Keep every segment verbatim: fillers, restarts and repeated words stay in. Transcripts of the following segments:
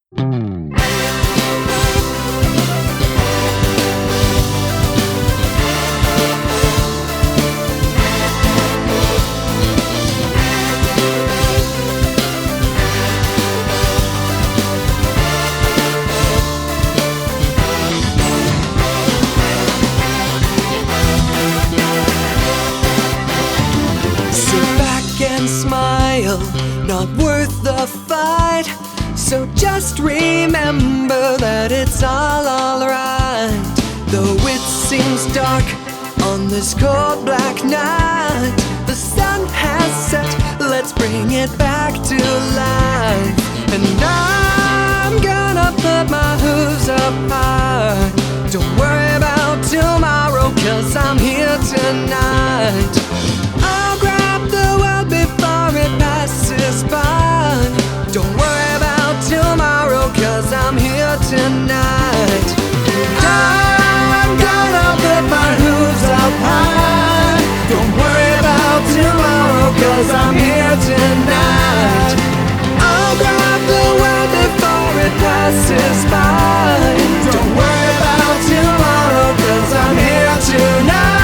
Smile, not worth the fight. So just remember that it's all alright. Though it seems dark on this cold black night, the sun has set, let's bring it back to life. And I'm gonna put my hooves up high. Don't worry about tomorrow, cause I'm here tonight. I'll grab the world before it passes by. Don't worry about tomorrow, cause I'm here tonight. I'm gonna put my hooves up high. Don't worry about tomorrow, cause I'm here tonight. I'll grab the world before it passes by. Don't worry about tomorrow, cause I'm here tonight.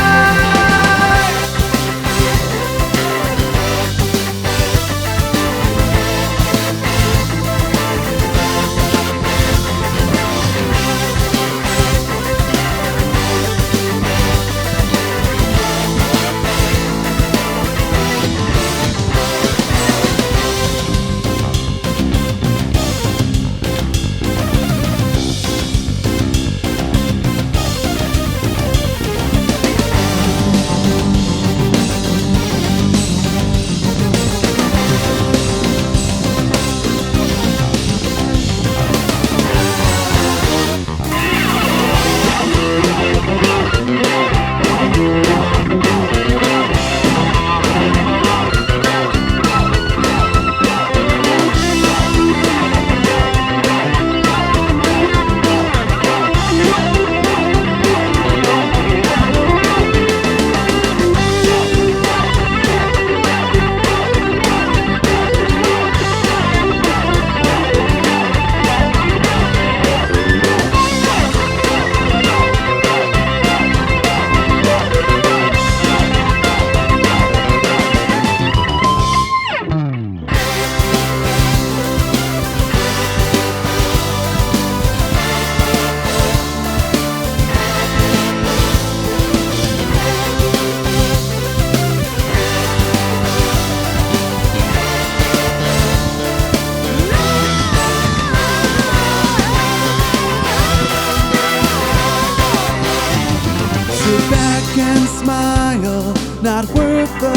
And smile, not worth the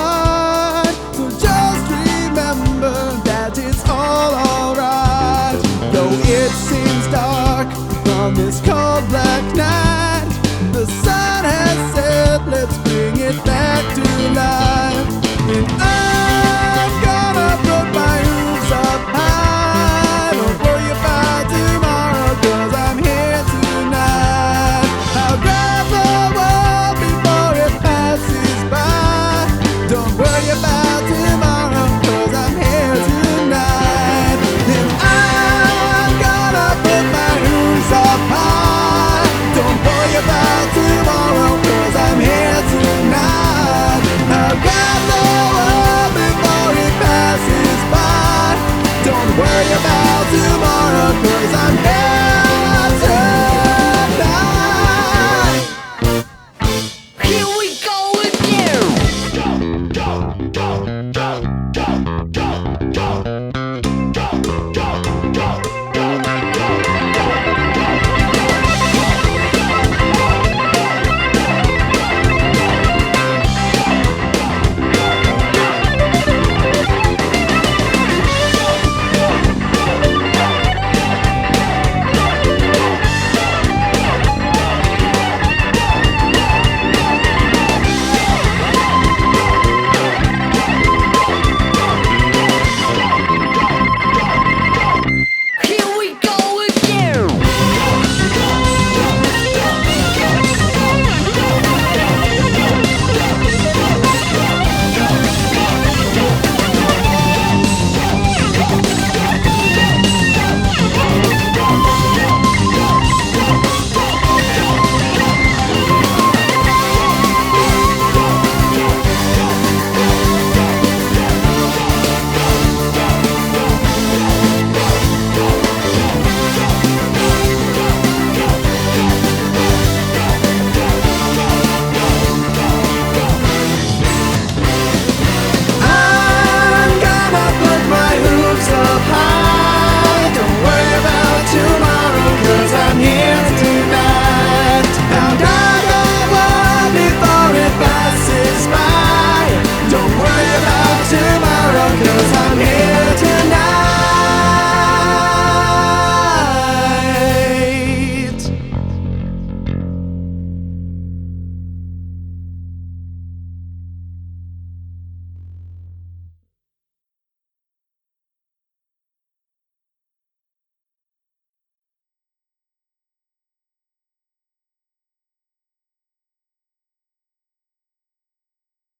fight. So just remember that it's all alright. Though it seems dark on this cold black night, the sun has set, let's bring it back to life. And I'm gonna put my hooves up high. Don't worry about tomorrow, cause I'm here tonight. I'll grab the world before it passes by. Don't worry about tomorrow, cause I'm here tonight. And I'm gonna put my hooves up high. Don't worry about tomorrow, cause I'm here tonight. I'll grab the world before it passes by. Don't worry about tomorrow, cause I'm here.